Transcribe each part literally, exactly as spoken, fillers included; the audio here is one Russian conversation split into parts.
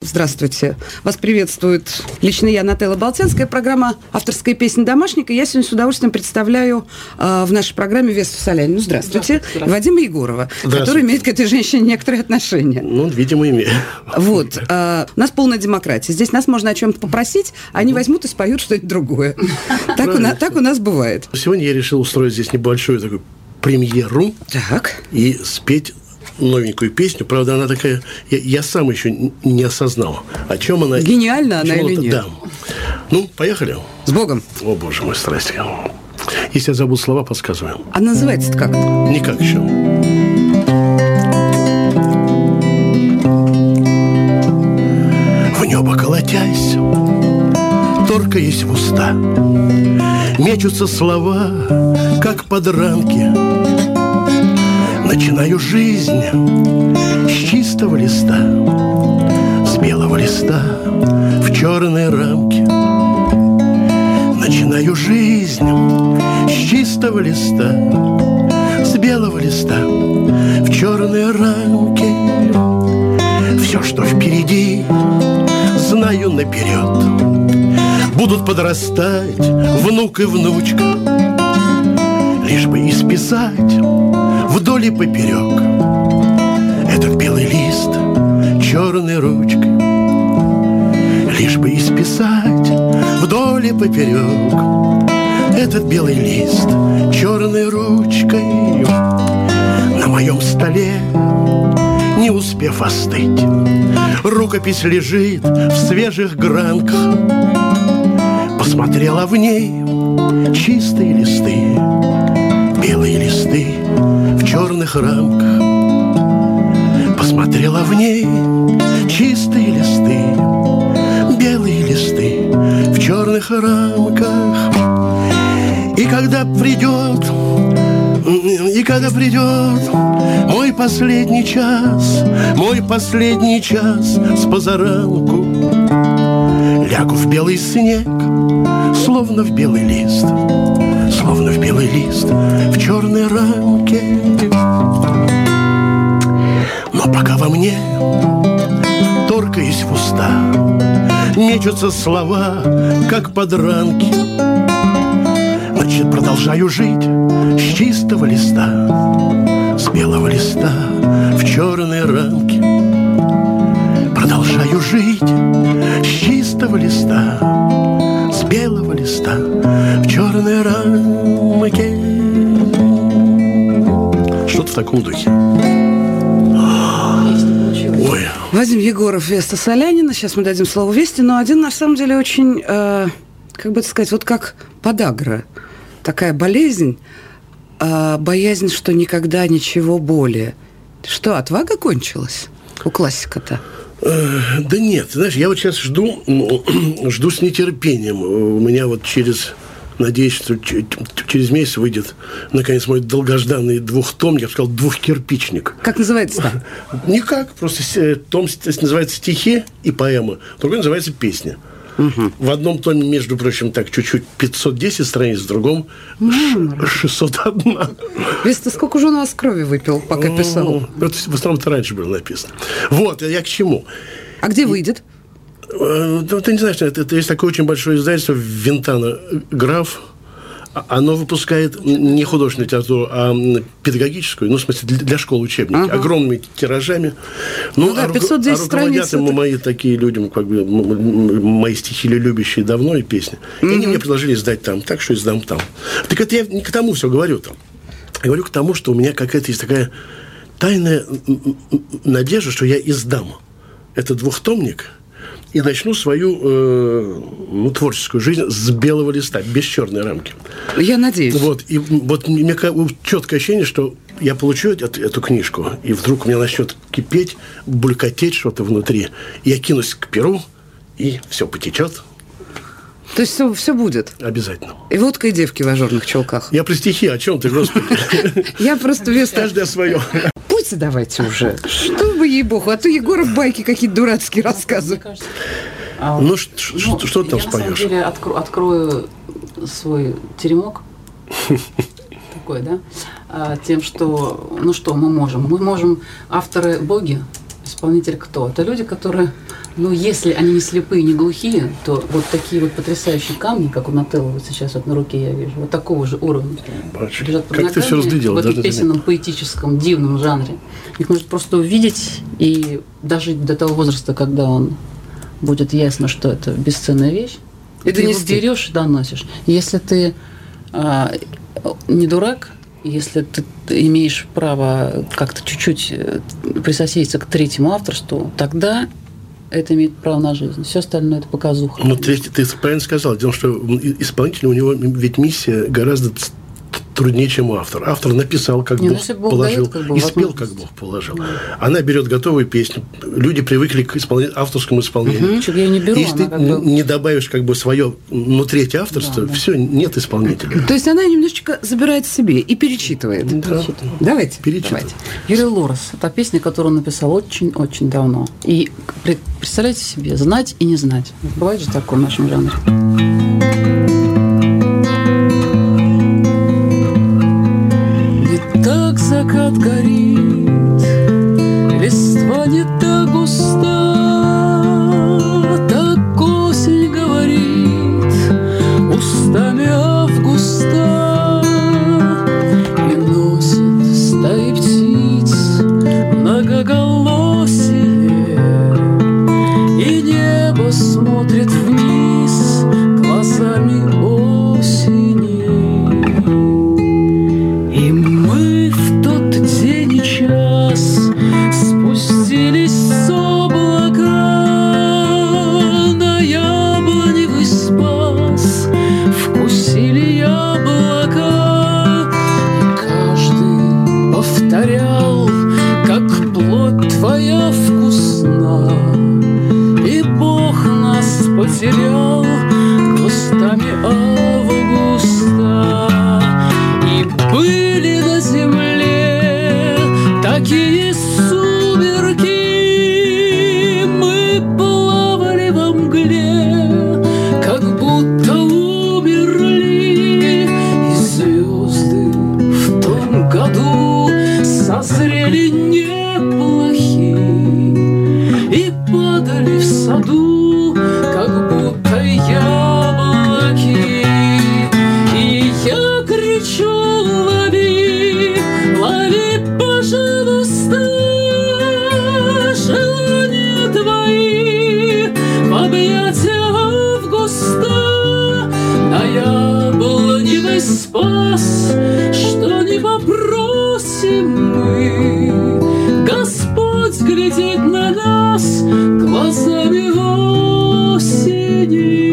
здравствуйте. Вас приветствует лично я, Нателла Болтянская, программа «Авторская песня Домашника». Я сегодня с удовольствием представляю э, в нашей программе Весту Солянину. Здравствуйте. Здравствуйте. Вадима Егорова, который имеет к этой женщине некоторые отношения. Ну, видимо, имеет. Вот. Э, у нас полная демократия. Здесь нас можно о чем-то попросить, а они возьмут и споют что-нибудь другое. Так у, на, так у нас бывает. Сегодня я решил устроить здесь небольшую такую премьеру. Так. И спеть новенькую песню. Правда, она такая... Я, я сам еще не осознал, о чем она... Гениальна она или нет? Да. Ну, поехали. С Богом. О, боже мой, страсти. Если я забыл слова, подсказываю. А называется-то как? Никак еще. В небо колотясь, торкаясь в уста, мечутся слова, как подранки. Начинаю жизнь с чистого листа, с белого листа в черной рамке. Начинаю жизнь с чистого листа, с белого листа в черной рамке. Все, что впереди, знаю наперед. Будут подрастать внук и внучка, лишь бы исписать вдоль и поперек этот белый лист черной ручкой, лишь бы исписать вдоль и поперек этот белый лист черной ручкой. На моем столе, не успев остыть, рукопись лежит в свежих гранках. Посмотрела в ней чистые листы, белые листы в черных рамках. Посмотрела в ней чистые листы, белые листы в черных рамках. И когда придет, и когда придет мой последний час, мой последний час с позаранку, лягу в белый снег, словно в белый лист, словно в белый лист в черной рамке. Но пока во мне, торкаясь в уста, мечутся слова, как подранки, значит, продолжаю жить с чистого листа, с белого листа в черной рамке. Продолжаю жить с чистого листа, с белого листа в черной рамке. Что-то в таком духе. Ой. Вадим Егоров, Веста Солянина. Сейчас мы дадим слово Весте, но один, на самом деле, очень, э, как бы это сказать, вот как подагра. Такая болезнь, э, боязнь, что никогда ничего более. Что, отвага кончилась у классика-то? Да нет, знаешь, я вот сейчас жду, жду с нетерпением. У меня вот через, надеюсь, что через месяц выйдет, наконец, мой долгожданный двухтомник, я бы сказал, двухкирпичник. Как называется-то? Никак, просто том называется «Стихи» и поэма, другой называется «Песня». Угу. В одном томе, между прочим, так чуть-чуть пятьсот десять страниц, в другом шестьсот один. Веста, сколько же он у вас крови выпил, пока писал? Это в основном-то раньше было написано. Вот, я к чему. А где выйдет? Ну, ты не знаешь, это, это есть такое очень большое издательство Винтана «Граф». Оно выпускает не художественную литературу, а педагогическую, ну, в смысле, для, для школ учебники, ага. огромными тиражами. Ну, ну да, пятьсот десять а руководят страниц. Ему мои такие люди, как бы, мои стихи любящие давно и песни. И mm-hmm. они мне предложили издать там, так что издам там. Так это я не к тому все говорю там. Я говорю к тому, что у меня какая-то есть такая тайная надежда, что я издам этот двухтомник и начну свою э, ну, творческую жизнь с белого листа, без черной рамки. Я надеюсь. Вот, и вот у меня четкое ощущение, что я получу эту, эту книжку, и вдруг у меня начнет кипеть, булькотеть что-то внутри. И я кинусь к перу, и все потечет. То есть все, все будет? Обязательно. И водка, и девки в ажурных чулках. Я про стихи, о чем ты, Господи? Я просто Веста... Каждый о своем. Пусть давайте уже. Что вы, ей-богу, а то Егоров байки какие-то дурацкие рассказывает. Ну, что ты там споешь? Я, на самом деле, открою свой теремок. Такой, да? Тем, что... Ну, что мы можем? Мы можем... Авторы боги, исполнитель кто? Это люди, которые Ну, если они не слепые, не глухие, то вот такие вот потрясающие камни, как у Нателло вот сейчас вот на руке я вижу, вот такого же уровня. Лежат под как ты все разглядела. В этом песенном, поэтическом, дивном жанре. Их нужно просто увидеть и дожить до того возраста, когда он будет ясно, что это бесценная вещь. И ты его берешь и доносишь. Если ты а, не дурак, если ты, ты имеешь право как-то чуть-чуть присоседиться к третьему авторству, тогда это имеет право на жизнь. Все остальное – это показуха. Ну, ты, ты правильно сказал. Дело в том, что исполнитель, у него ведь миссия гораздо труднее, чем у автора. Автор написал, как Не, Бог, Бог положил, дает, как бы, и спел, как Бог положил. Да. Она берет готовую песню. Люди привыкли к исполнению, авторскому исполнению. Угу. Я не беру, Если ты как бы... не добавишь как бы свое, ну, третье авторство, да, да. все, нет исполнителя. То есть она немножечко забирает себе и перечитывает. Да. Давайте. Перечитывает. Давайте. Юрий Лорос. Это песня, которую он написал очень-очень давно. И представляете себе, знать и не знать. Бывает же такое в нашем жанре. Закат горит, листва не так густа, так осень говорит устами августа и носит стаи птиц многоголосие, и небо смотрит вниз глазами осени. Спустились с облака на яблоневый спас, вкусили яблока, и каждый повторял, как плоть твоя вкусна, и Бог нас потерял густами августа, и были на земле такие сумерки, мы плавали во мгле, как будто умерли, и звезды в том году созрели неплохие и падали в саду, как будто яблоки. И я кричу: лови, лови, пожалуйста, желания твои в объятия августа, на яблоневый спас, что не попросим мы, Господь глядит на нас глазами осени.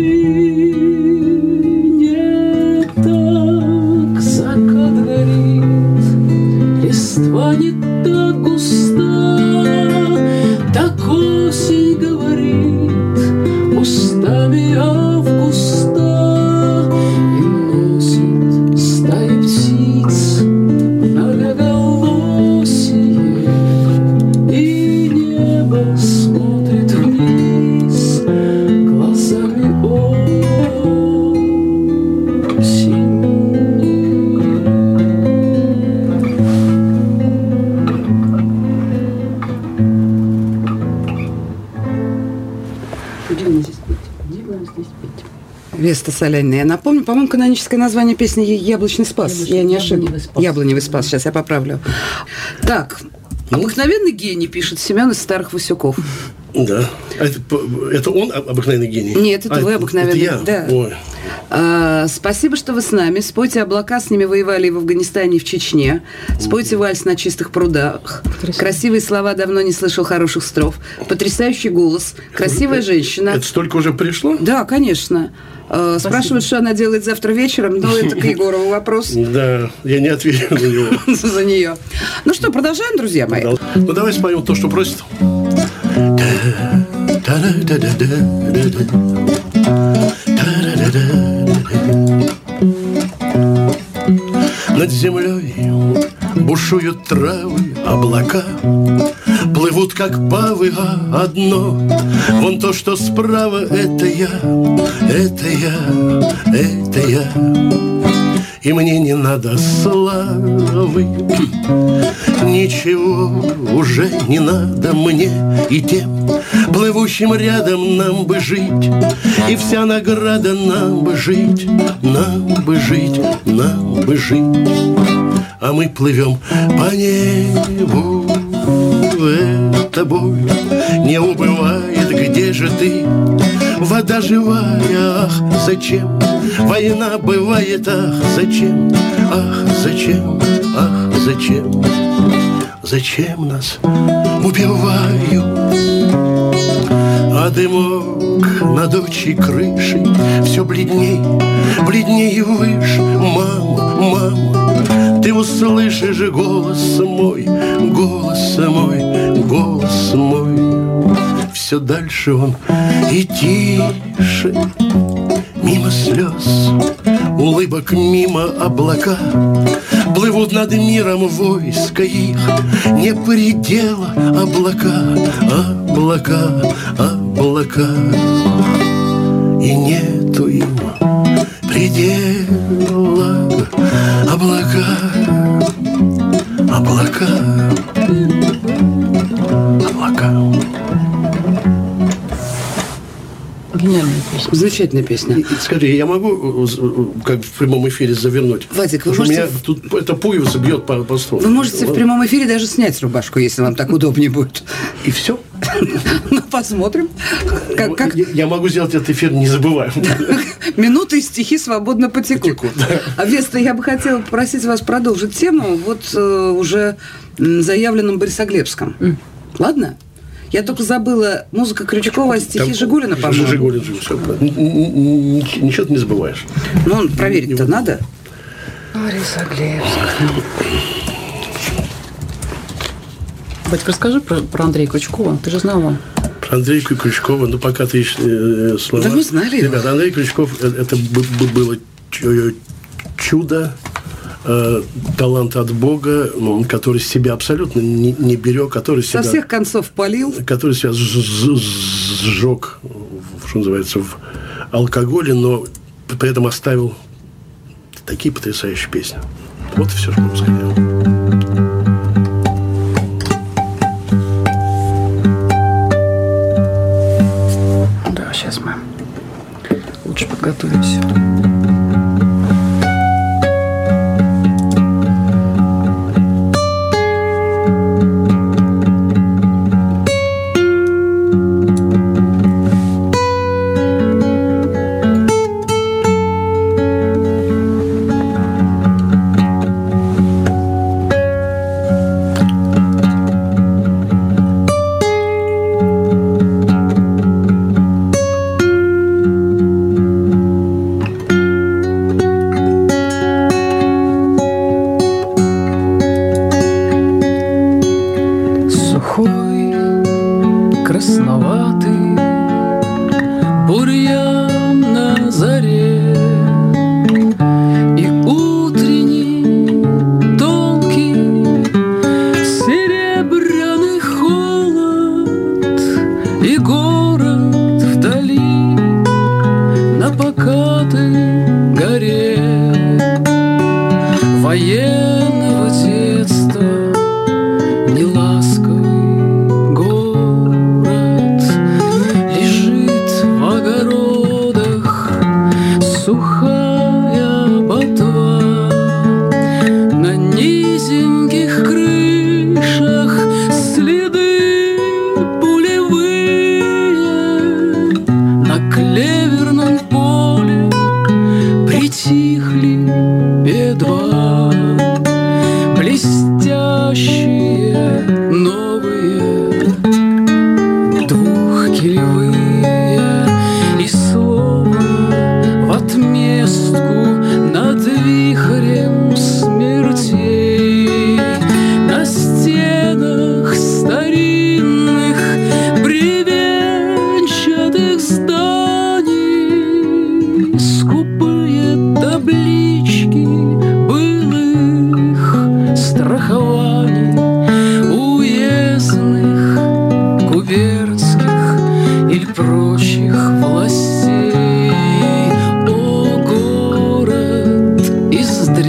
Не так закат горит, листва не так густа, так осень говорит устами августа, и носит стаи птиц многоголосие, и небо смотрит вниз глазами осени. Дивно здесь петь. Дивно здесь петь. Веста Солянина. Я напомню, по-моему, каноническое название песни «Яблочный спас». Яблочный, я не ошиблась. Яблоневый спас. Яблоневый спас. Сейчас я поправлю. Так. Обыкновенный гений, пишет Семен из Старых Васюков. Да. А это, это он обыкновенный гений? Нет, это а, вы обыкновенный. Это я? Да. Ой. А, спасибо, что вы с нами. Спойте «Облака», с ними воевали и в Афганистане, и в Чечне. Спойте «Вальс на чистых прудах». Красивые слова, давно не слышал хороших строф. Потрясающий голос. Красивая женщина. Это столько уже пришло? Да, конечно. А, спрашивают, что она делает завтра вечером, но это к Егорову вопрос. Да, я не отвечу на него. За нее. Ну что, продолжаем, друзья мои? Ну, давай споем то, что просит. Над землей бушуют травы, облака плывут, как павы, а одно. Вон то, что справа, это я, это я, это я. и мне не надо славы. Ничего уже не надо мне и тем, плывущим рядом нам бы жить, и вся награда нам бы жить, нам бы жить, нам бы жить. А мы плывем по небу, это боль не убывает, где же ты? Вода живая, ах, зачем? Война бывает, ах, зачем? Ах, зачем? Ах, зачем? Зачем нас убивают? А дымок над общей крышей все бледней, бледней и выше. Мама, мама, ты услышишь голос мой, голос мой, голос мой. Все дальше он и тише, мимо слез, улыбок, мимо облака. Плывут над миром войска их, не предела облака, облака, облака. И нету им предела облака, облака, облака. Гениальная песня. Замечательная песня. И, скажи, я могу как в прямом эфире завернуть? Вадик, вы Потому можете... что меня тут это пуговица бьет по, по столу. Вы можете в прямом эфире даже снять рубашку, если вам так удобнее будет. И все? Ну, посмотрим. Как, как... Я, я могу сделать этот эфир незабываемым. Минуты и стихи свободно потекут. Потекут, да. А, Веста, я бы хотела попросить вас продолжить тему вот э, уже заявленном Борисоглебском. Mm. Ладно? Я только забыла, музыка Крючкова, а стихи там Жигулина, по-моему. Жигулин, все. Ничего ты не забываешь. Ну, проверить-то надо. Борисоглебск. Батька, расскажи про, про Андрея Крючкова. Ты же знала. Про Андрея Крючкова, ну, пока ты ищешь э, слова. Да мы знали. Ребята, Андрей Крючков, это было чудо, э, талант от Бога, ну, который себя абсолютно не, не берег, который себя... Со всех концов полил. Который себя сжег, что называется, в алкоголе, но при этом оставил такие потрясающие песни. Вот и все, что могу сказать. Сейчас мы лучше подготовимся. Из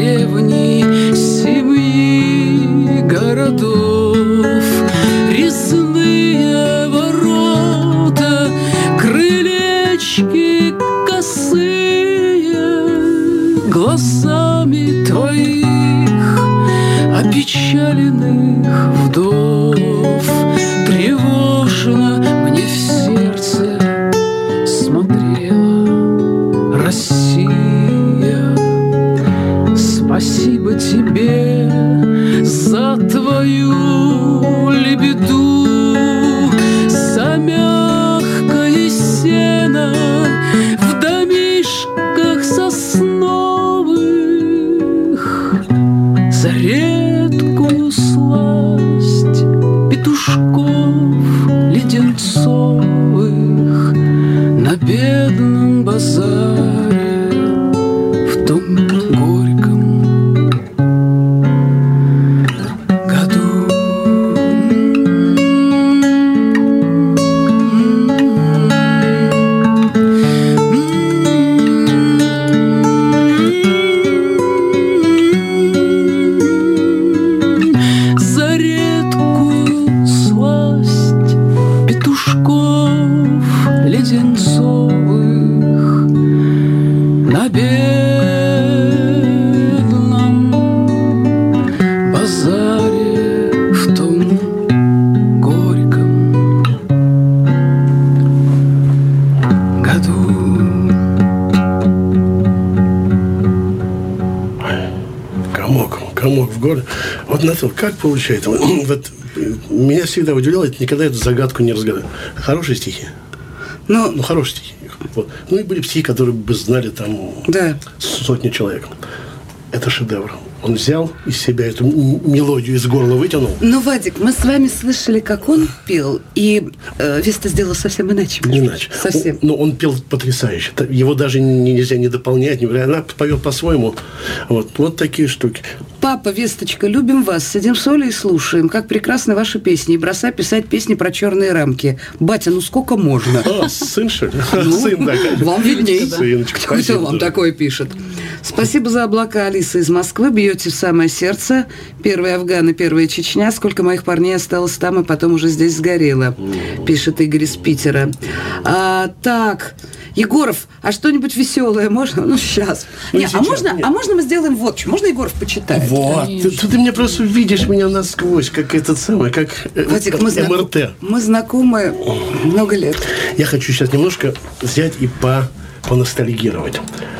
слов леденцовых на бедном базаре в том горьком году. Комок, комок в горле. Вот на то, как получается? Вот меня всегда удивляло, это никогда эту загадку не разгадал. Хорошие стихи. Ну, Ну, хорошие стихи. Вот. Ну, и были стихи, которые бы знали там да. сотни человек. Это шедевр. Он взял из себя эту м- мелодию из горла вытянул. Ну, Вадик, мы с вами слышали, как он пел, и э, Веста сделала совсем иначе. Не иначе. Совсем. Он, но он пел потрясающе. Его даже нельзя не дополнять. Не, она поет по-своему. Вот. Вот такие штуки. Папа, Весточка, любим вас. Сидим с Олей и слушаем. Как прекрасны ваши песни. И бросай писать песни про черные рамки. Батя, ну сколько можно? А, сын, что ли? Ну, Сын, да. вам видней. Сыночка, Кто спасибо, вам да. такое пишет? Спасибо за облака, Алиса из Москвы. Бьете в самое сердце. Первый Афган и первая Чечня. Сколько моих парней осталось там, и потом уже здесь сгорело. Пишет Игорь из Питера. А, так, Егоров, а что-нибудь веселое можно? Ну, сейчас. Ну, Не, а, сейчас, можно, нет. а можно мы сделаем вот что? Можно Егоров почитает? Вот. Ты, ты, ты меня просто видишь меня насквозь, как этот самый, как э, Вадик, мы, знаком- МРТ. мы знакомы много лет. Я хочу сейчас немножко взять и по, поностальгировать.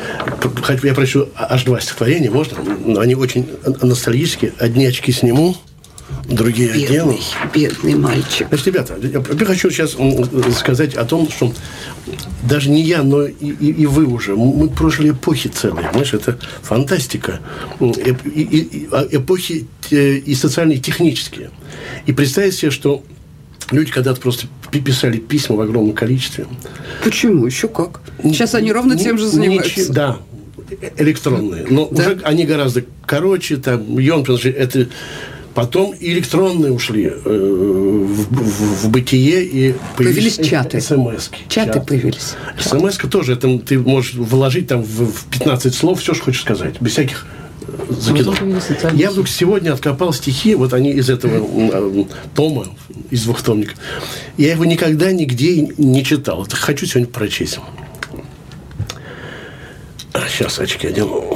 Хоть я прочту аж два стихотворения, можно? Они очень ностальгические. Одни очки сниму, другие одену. Бедный, бедный мальчик. Значит, ребята, я, я хочу сейчас сказать о том, что даже не я, но и, и, и вы уже, мы прожили эпохи целые, понимаешь, это фантастика. Эп, и, и, эпохи и социальные, и технические. И представьте себе, что люди когда-то просто писали письма в огромном количестве. Почему? Еще как? Сейчас они ровно тем же занимаются. Ничего, да, электронные. Но да? Уже они гораздо короче, там, емкость, это... Потом и электронные ушли э, в, в, в бытие, и появились, появились чаты. СМСки. Чаты Чат. появились. СМСка тоже, это ты можешь вложить там в, в пятнадцать слов все, что хочешь сказать, без всяких закидов. Я вдруг сегодня откопал стихи, вот они из этого э, тома, из двухтомника. Я его никогда нигде не читал. Это хочу сегодня прочесть. Сейчас очки одену.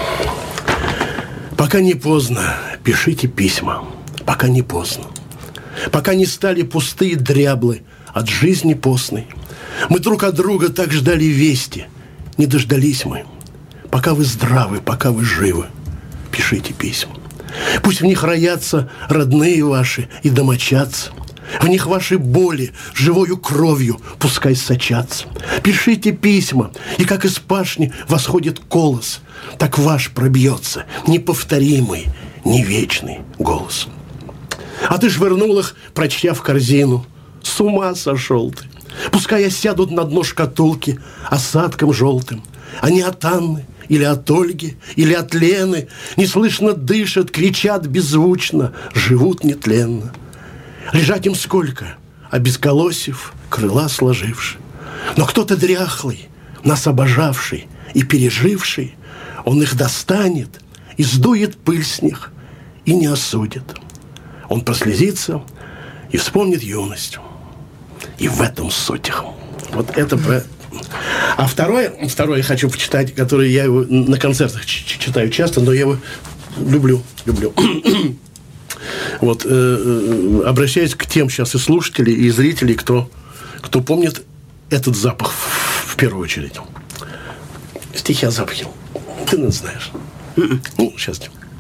Пока не поздно, пишите письма. Пока не поздно. Пока не стали пустые дряблы от жизни постной. Мы друг от друга так ждали вести. Не дождались мы. Пока вы здравы, пока вы живы, пишите письма. Пусть в них роятся родные ваши и домочадцы. В них ваши боли живою кровью пускай сочатся. Пишите письма, и как из пашни восходит колос, так ваш пробьется неповторимый, не вечный голос. А ты швырнул их, прочтя в корзину. С ума сошел ты. Пускай осядут на дно шкатулки осадком желтым. Они от Анны, или от Ольги, или от Лены неслышно дышат, кричат беззвучно, живут нетленно. Лежать им сколько, обесколосив, крыла сложивши. Но кто-то дряхлый, нас обожавший и переживший, он их достанет и сдует пыль с них, и не осудит. Он прослезится и вспомнит юность. И в этом суть их. Вот это про... А второе, второе я хочу почитать, которое я его на концертах читаю часто, но я его люблю, люблю. Вот, э, э, обращаясь к тем сейчас и слушателей, и зрителей, кто, кто помнит этот запах в, в первую очередь. Стихи о запахе. Ты, наверное, знаешь. Ну, сейчас.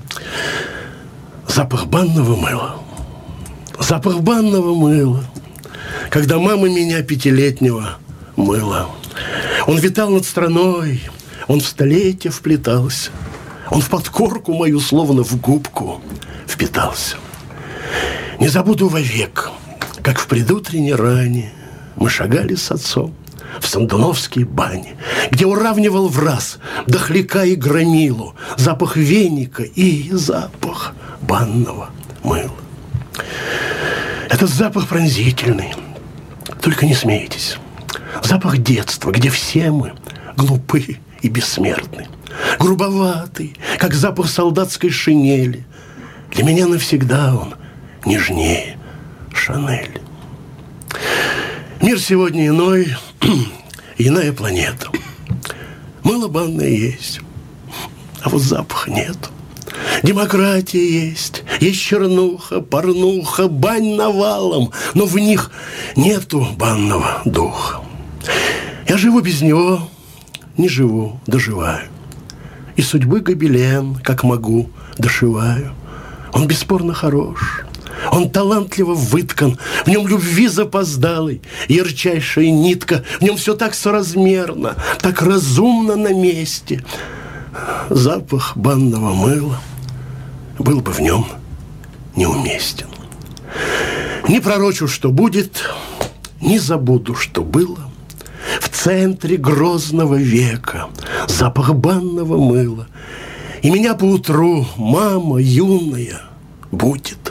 Запах банного мыла. Запах банного мыла. Когда мама меня пятилетнего мыла. Он витал над страной, он в столетие вплетался. Он в подкорку мою, словно в губку, впитался. Не забуду вовек, как в предутренней ране мы шагали с отцом в Сандуновские бани, где уравнивал в раз дохляка и громилу запах веника и запах банного мыла. Этот запах пронзительный, только не смейтесь. Запах детства, где все мы глупы и бессмертны. Грубоватый, как запах солдатской шинели. Для меня навсегда он нежнее Шанель. Мир сегодня иной, иная планета. Мыло банное есть, а вот запаха нет. Демократия есть, есть чернуха, порнуха, бань навалом, но в них нету банного духа. Я живу без него, не живу, доживаю. И судьбы гобелен, как могу, дошиваю. Он бесспорно хорош, он талантливо выткан, в нем любви запоздалой, ярчайшая нитка, в нем все так соразмерно, так разумно на месте. Запах банного мыла был бы в нем неуместен. Не пророчу, что будет, не забуду, что было. В центре грозного века запах банного мыла. И меня поутру мама юная будет.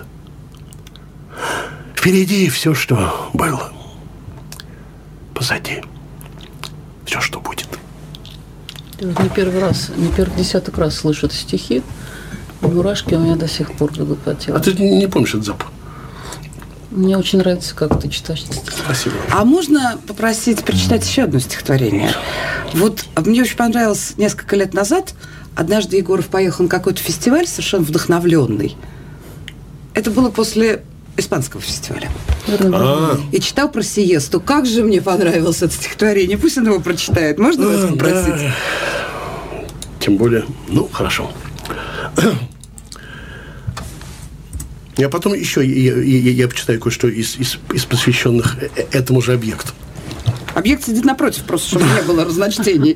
Впереди все, что было. Позади все, что будет. Не первый раз, не первый десяток раз слышу эти стихи. Мурашки у меня до сих пор бегут по телу. А ты не помнишь этот запах? Мне очень нравится, как ты читаешь стихи. Спасибо. А можно попросить прочитать еще одно стихотворение? Вот мне очень понравилось несколько лет назад. Однажды Егоров поехал на какой-то фестиваль, совершенно вдохновленный. Это было после испанского фестиваля. А-а-а. И читал про сиесту. Как же мне понравилось это стихотворение. Пусть он его прочитает. Можно вас попросить? Да. Тем более, ну, хорошо. Я потом еще я, я, я почитаю кое-что из, из, из посвященных этому же объекту. Объект сидит напротив, просто чтобы не было разночтений.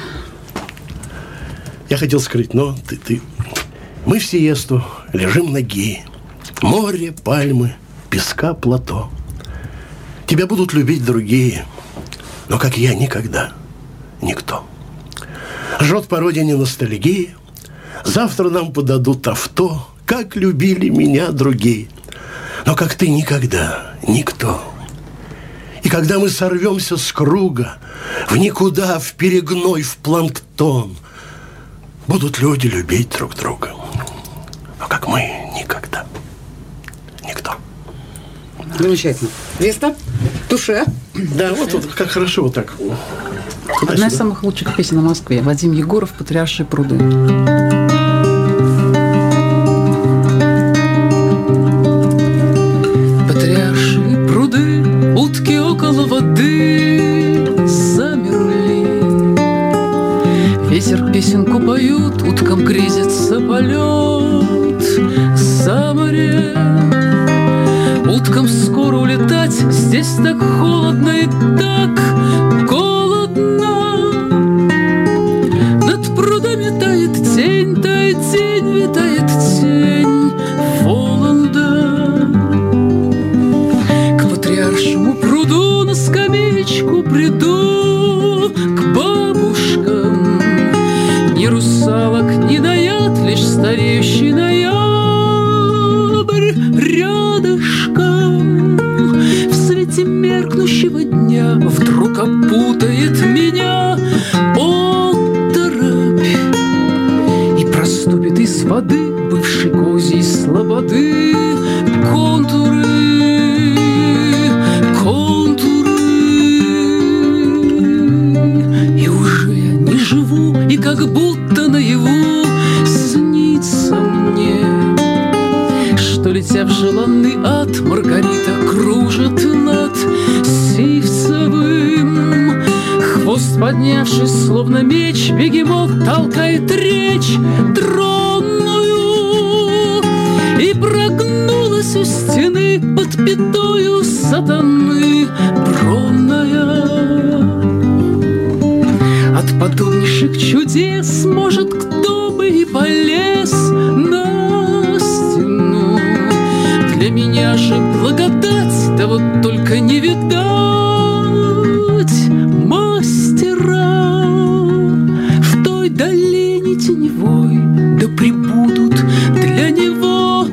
Я хотел скрыть, но ты, ты... Мы в сиесту лежим ноги. Море, пальмы, песка, плато. Тебя будут любить другие, но, как я, никогда никто. Жжет по родине ностальгии. Завтра нам подадут авто. Как любили меня другие, но как ты никогда никто. И когда мы сорвемся с круга в никуда, в перегной, в планктон, будут люди любить друг друга, но как мы никогда никто. Замечательно. Веста, туше. Да, вот, вот как хорошо вот так. Одна из самых лучших песен о Москве. Вадим Егоров, «Патриаршие пруды». Патриаршие пруды, утки около воды замерли. Ветер песенку поют, уткам грезится полет за море. Уткам скоро улетать, здесь так холодно и так голодно. Над прудами тает тень, тает тень, витает тень Воланда. К патриаршему пруду на скамеечку приду, к бабушкам. Ни русалок, ни наяд, лишь стареющий ноябрь рядышком. В свете меркнущего дня вдруг опутает меня оторопь, и проступит из воды бывшей козьей слободы контуры, контуры. И уже я не живу, и как будто наяву снится мне, что, летя в желанный ад, Маргарита кружит над Сивцевым. Хвост поднявшись, словно меч, бегемот толкает речь тронную, и прогнулась у стены под пятою сатаны бронная. От подобнейших чудес, может, кто бы и полез на стену. Для меня же благодать, да вот только не видать мастера в той долине теневой, да прибудут для него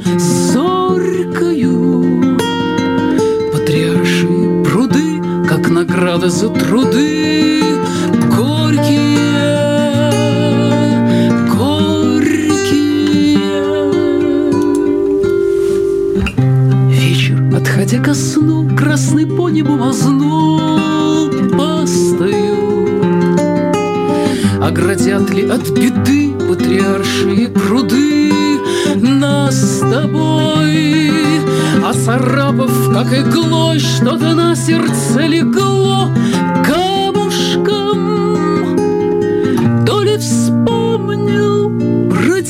зорькою патриаршие пруды, как награда за труды горькие, горькие. Вечер, отходя Глядя ко сну, красный по небу мазнул пастою. Оградят ли от беды патриаршие пруды нас с тобой? Оцарапав, как иглой, что-то на сердце легло камушком. То ли вспомнил про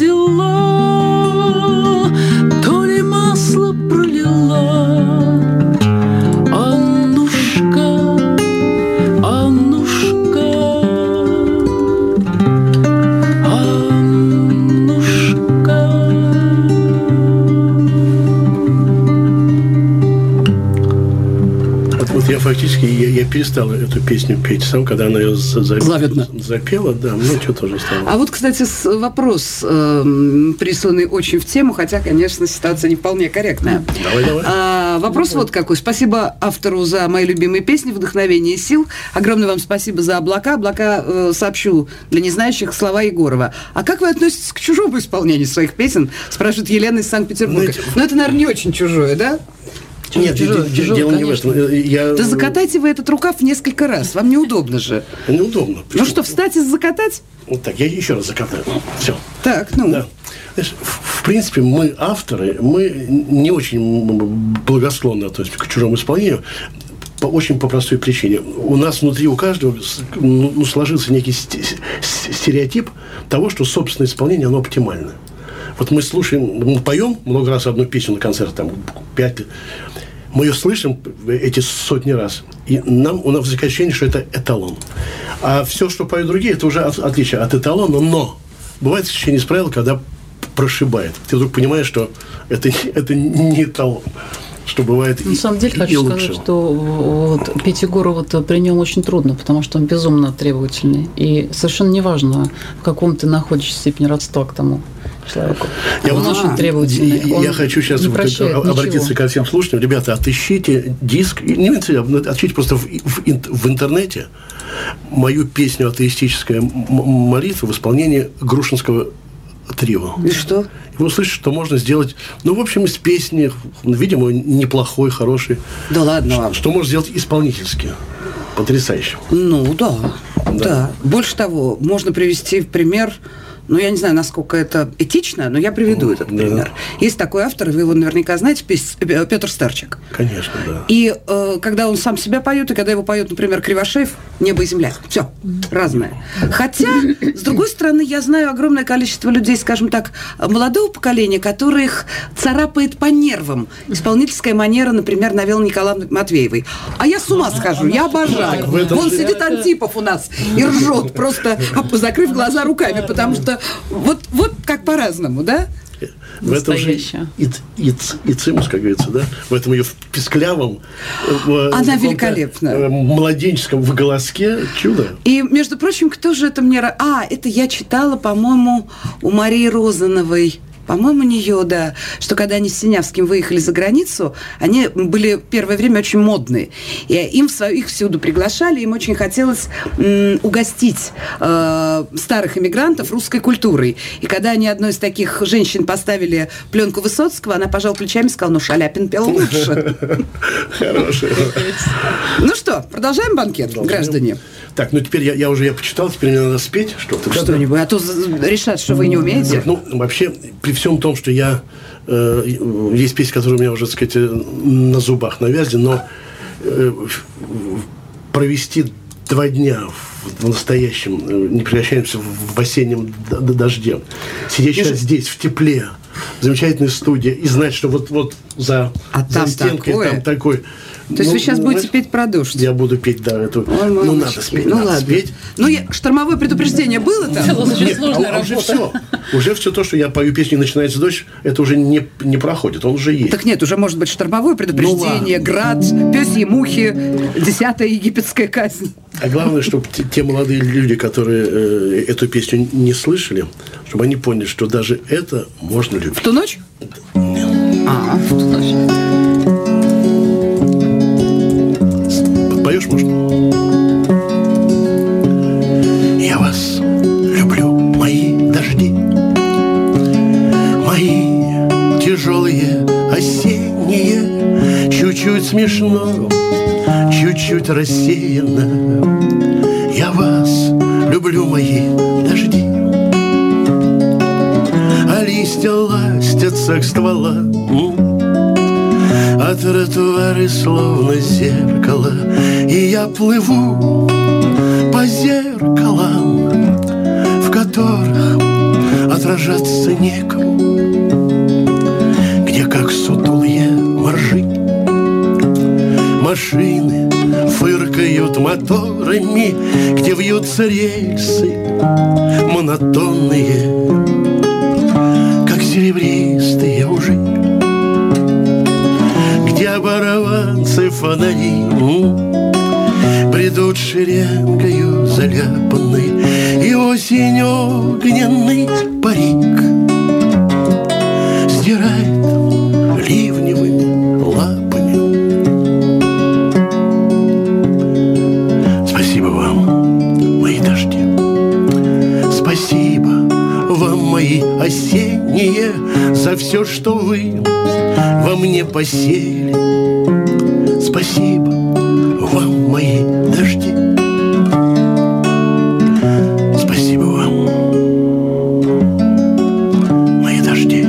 дела, то ли масло пролила. Аннушка, Аннушка, Аннушка. Вот, вот я фактически я, я перестал эту песню петь сам, когда она ее за, за, запела, да, ну что тоже стало. А вот, кстати, вопрос, э, присланный очень в тему, хотя, конечно, ситуация не вполне корректная. Давай, давай. А, вопрос давай. Вот какой. Спасибо автору за мои любимые песни «Вдохновение и сил». Огромное вам спасибо за «Облака». «Облака» э, сообщу для незнающих слова Егорова. А как вы относитесь к чужому исполнению своих песен? Спрашивает Елена из Санкт-Петербурга. Ну, ну это, наверное, не очень чужое, да? Нет, чужой, д- чужой, дело конечно. Не в этом. Я... Да закатайте вы этот рукав несколько раз. Вам неудобно же. Неудобно. Почему? Ну что, встать и закатать? Вот так, я еще раз закатаю. Все. Так, ну. Да. Знаешь, в, в принципе, мы, авторы, мы не очень благосклонно относимся к чужому исполнению. По очень по простой причине. У нас внутри у каждого ну, сложился некий стереотип того, что собственное исполнение, оно оптимально. Вот мы слушаем, мы поем много раз одну песню на концерте, там, пять лет. Мы ее слышим эти сотни раз, и нам, у нас возникает ощущение, что это эталон. А все, что поют другие, это уже от, отличие от эталона, но бывает исключение из правил, когда прошибает. Ты вдруг понимаешь, что это, это не эталон. Что бывает На и, самом деле, и, хочу и сказать, лучше. что вот, петь Егору вот, при нем очень трудно, потому что он безумно требовательный. И совершенно неважно, в каком ты находишься степени родства к тому человеку. Я он вот, очень требовательный. Я, он я хочу сейчас вот обратиться ничего. ко всем слушателям. Ребята, отыщите диск, не отыщите просто в, в, в интернете мою песню «Атеистическая молитва» в исполнении Грушинского трио. И что? И вы услышите, что можно сделать, ну, в общем, из песни, видимо, неплохой, хороший. Да ладно что, вам. что можно сделать исполнительски. Потрясающе. Ну, да, да. Да. Больше того, можно привести в пример, ну, я не знаю, насколько это этично, но я приведу О, этот да. пример. Есть такой автор, вы его наверняка знаете, Петр Старчик. Конечно, да. И э, когда он сам себя поет, и когда его поет, например, Кривошеев, «Небо и земля». Все, разное. Хотя, с другой стороны, я знаю огромное количество людей, скажем так, молодого поколения, которых царапает по нервам исполнительская манера, например, Навелы Николаевны Матвеевой. А я с ума схожу, я обожаю. Вон сидит Антипов у нас и ржет, просто закрыв глаза руками, потому что вот, вот как по-разному, да? В этом же и, и, и, и цимус, как говорится, да? В этом ее писклявом, она великолепна. Младенческом в голоске чудо. И, между прочим, кто же это мне... А, это я читала, по-моему, у Марии Розановой. По-моему, нее, да, что когда они с Синявским выехали за границу, они были первое время очень модные. И им в свою, их всюду приглашали, им очень хотелось м, угостить э, старых эмигрантов русской культурой. И когда они одной из таких женщин поставили пленку Высоцкого, она пожала плечами и сказала, ну, Шаляпин пел лучше. Хороший. Ну что, продолжаем банкет, граждане? Так, ну теперь я, я уже я почитал, теперь мне надо спеть что-то. Что-нибудь, а то решат, что вы не умеете. Ну, вообще, при всем том, что я... Э, есть песни, которые у меня уже, так сказать, на зубах навязли, но э, провести два дня в настоящем, э, не превращаемся в осеннем дожде, сидеть сейчас здесь, в тепле, в замечательной студии, и знать, что вот, вот за, а за там стенкой такое? там такой... То есть ну, вы сейчас ну, будете знаешь, петь про дождь? Я буду петь, да, эту... Ой, ну, надо спеть, ну, надо ладно. спеть. Ну, я, штормовое предупреждение было там? Нет, а, а уже все. Уже все то, что я пою песню «Начинается дождь», это уже не, не проходит, он уже есть. Так нет, уже может быть штормовое предупреждение, ну, град, пёсьи мухи, десятая египетская казнь. А главное, чтобы те, те молодые люди, которые э, эту песню не слышали, чтобы они поняли, что даже это можно любить. В ту ночь? Нет. А, в ту ночь. Поешь, может? Я вас люблю, мои дожди, мои тяжелые осенние, чуть-чуть чуть рассеянно. Я вас люблю, мои дожди. А листья ластятся к стволам, а тротуары словно зеркало. И я плыву по зеркалам, в которых отражаться некому, где как сутулые моржи машины фыркают моторами, где вьются рельсы монотонные, как серебристые ужи, где оборванцы фонари бредут шеренгою заляпанной, и осень огненный парик сдирает ливневыми лапами. Спасибо вам, мои дожди. Спасибо вам, мои осенние, за все, что вы во мне посеяли. Спасибо вам, мои дожди. Спасибо вам, мои дожди.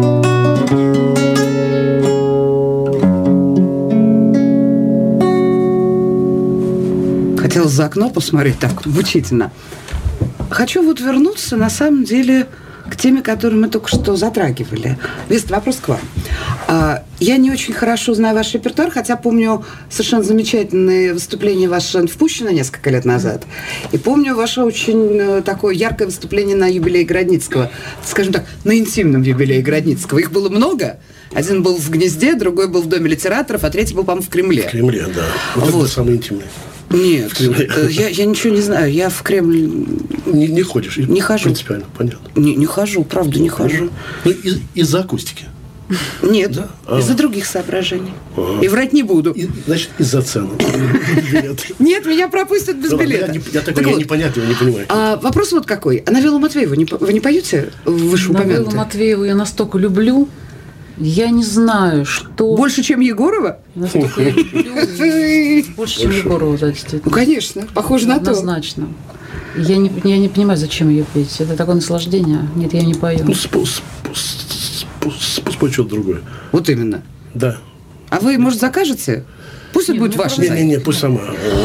Хотела за окно посмотреть так мучительно. Хочу вот вернуться, на самом деле, к теме, которую мы только что затрагивали. Веста, вопрос к вам. Я не очень хорошо знаю ваш репертуар, хотя помню совершенно замечательные выступления ваши в Пущино несколько лет назад. И помню ваше очень такое яркое выступление на юбилее Городницкого. Скажем так, на интимном юбилее Городницкого. Их было много. Один был в Гнезде, другой был в Доме литераторов, а третий был, по-моему, в Кремле. В Кремле, да. Вот, вот. Это самый интимный. Нет, я, я ничего не знаю. Я в Кремль... Не, не ходишь? Не хожу. Принципиально, понятно. Не, не хожу, правда, не хожу. Ну, из- из-за акустики? Нет, да? из-за других соображений. Ага. И врать не буду. И, значит, из-за цены. Нет, меня пропустят без билета. Я такой, я непонятный, не понимаю. Вопрос вот какой. А Навилу Матвееву вы не поете вышеупомянутую? Навилу Матвееву я настолько люблю. Я не знаю, что... Больше, чем Егорова? Настолько я люблю. Больше, чем Егорова, да, действительно. Ну, конечно. Похоже на то. Однозначно. Я не, я не понимаю, зачем ее петь. Это такое наслаждение. Нет, я не пою. Ну, спой что-то другое. Вот именно. Да. А вы, может, закажете? Пусть это будет ваше. Не-не-не, пусть сама.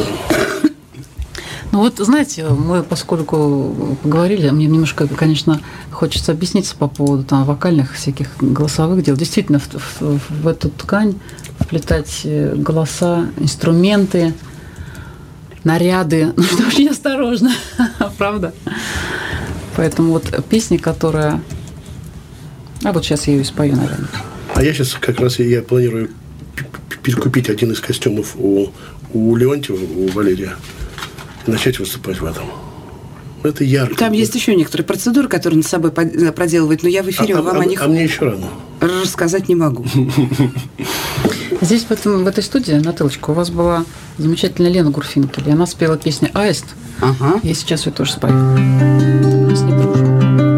Ну вот, знаете, мы, поскольку поговорили, мне немножко, конечно, хочется объясниться по поводу там вокальных всяких голосовых дел. Действительно, в, в, в эту ткань вплетать голоса, инструменты, наряды, нужно очень осторожно, правда? Поэтому вот песня, которая... А вот сейчас я ее спою, наверное. А я сейчас как раз я планирую перекупить один из костюмов у, у Леонтьева, у Валерия, и начать выступать в этом. Это ярко. Там есть еще некоторые процедуры, которые над собой проделывать, но я в эфире а, вам а, о них а мне еще рано. Рассказать не могу. Здесь, в, этом, в этой студии, на тылочку, у вас была замечательная Лена Гурфинкель, и она спела песню «Аист». Ага. Я сейчас ее тоже спою. Мы с ней дружим.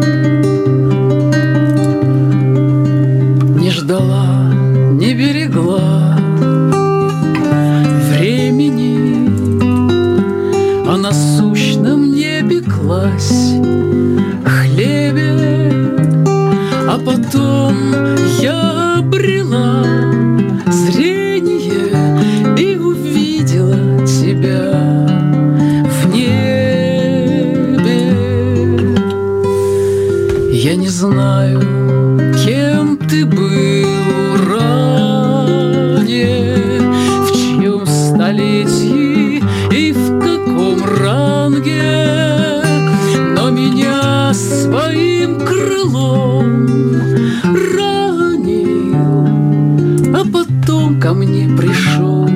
Не ждала, не берегла времени, а насущном не пеклась хлебе, а потом я обрела зрение и увидела тебя в небе. Я не знаю, кем ты был ранее, в чьем столетии и в каком ранге, но меня своим крылом ранил, а потом ко мне пришел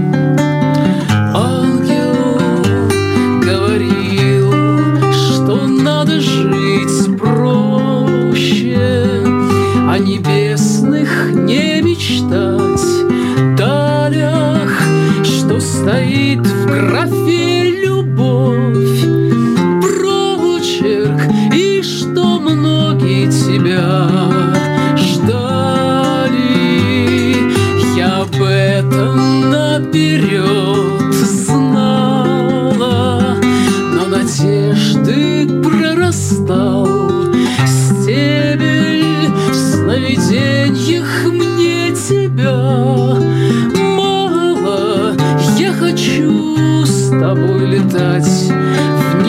ангел, говорил, что надо жить проще, о небесных не мечтать далях, что стоит в графе любовь, прочерк, и что многие тебя ждали. Я об этом стал стебель в сновиденьях мне тебя мало. Я хочу с тобой летать в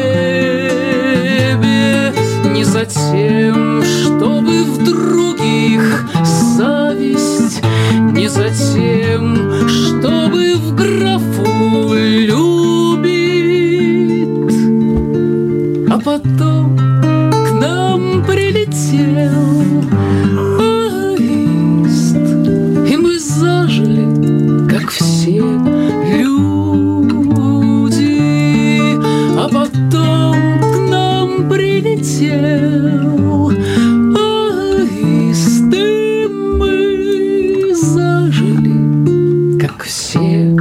небе не за тем, чтобы в других зависть, не за тем, чтобы в графу любит, а потом к нам прилетел аист, и мы зажили, как все люди, а потом к нам прилетел аист, и мы зажили, как все.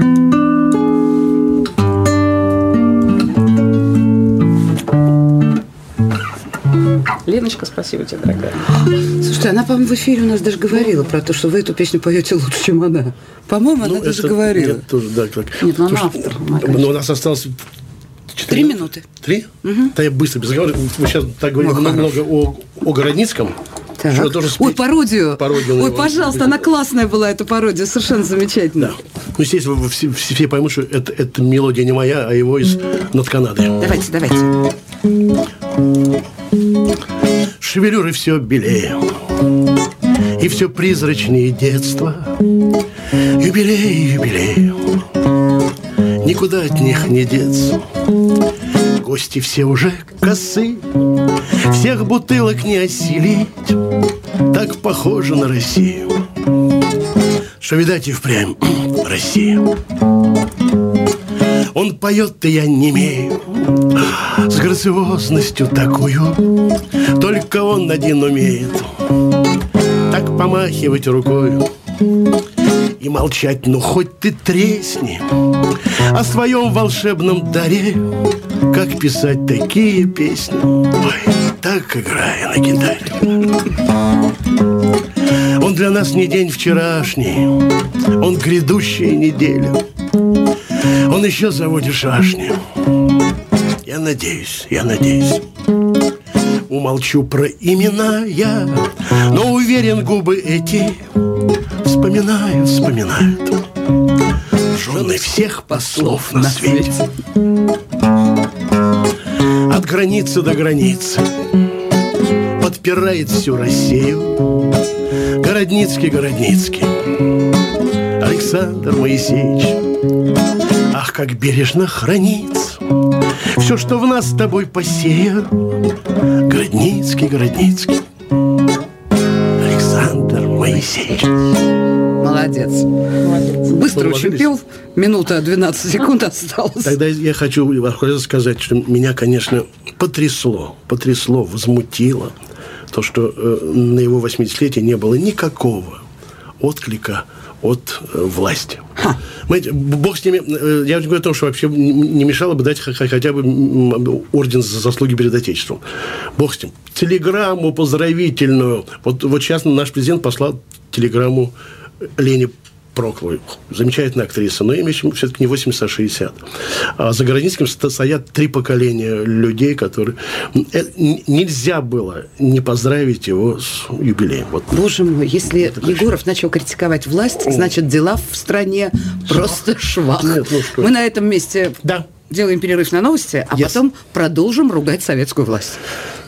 Леночка, спасибо тебе, дорогая. Слушайте, она, по-моему, в эфире у нас даже говорила про то, что вы эту песню поете лучше, чем она. По-моему, она ну, даже это, говорила. Нет, тоже, да, так. Нет, ну она Слушай, автор. Но у нас осталось... Три минуты. Три? Угу. Да я быстро, без разговора. Мы сейчас так говорим Ну, много о, о Городницком. Так. Что я тоже спеть. Ой, пародию. Пародию Ой, его. пожалуйста, она классная была, эта пародия, совершенно замечательная. Да. Ну, естественно, все, все поймут, что это, это мелодия не моя, а его из «Над Канадой». Давайте, давайте. Шевелюры все белее, и все призрачнее детства. Юбилей, юбилей, никуда от них не деться. Гости все уже косы, всех бутылок не осилить. Так похоже на Россию, что, видать, и впрямь Россия. Он поет, и я немею, с грациозностью такую. Только он один умеет так помахивать рукой и молчать, ну хоть ты тресни о своем волшебном даре. Как писать такие песни? Ой, так играя на гитаре. Он для нас не день вчерашний, он грядущая неделя. Он еще заводит шашни. Я надеюсь, я надеюсь. Умолчу про имена я, но уверен, губы эти вспоминают, вспоминают жены всех послов на свете. От границы до границы подпирает всю Россию Городницкий, Городницкий, Александр Моисеевич. Ах, как бережно хранится все, что в нас с тобой посеял. Городницкий, Городницкий, Александр Моисеевич. Молодец. Молодец. Быстро очень пел. Минута двенадцать секунд осталось. Тогда я хочу сказать, что меня, конечно, потрясло, потрясло, возмутило то, что э, на его восьмидесятилетие не было никакого отклика от э, власти. Знаете, бог с ними. Э, я говорю о том, что вообще не мешало бы дать хотя бы орден за заслуги перед Отечеством. Бог с ним. Телеграмму поздравительную. Вот, вот сейчас наш президент послал телеграмму Лене Прокловой. Замечательная актриса, но ей все-таки не восемьдесят, а шестьдесят. А за Городницким стоят три поколения людей, которые... Нельзя было не поздравить его с юбилеем. Вот. Боже мой, если Егоров начал критиковать власть, значит, дела в стране просто швах. Нет, ну что? Мы на этом месте да. делаем перерыв на новости, а yes. потом продолжим ругать советскую власть.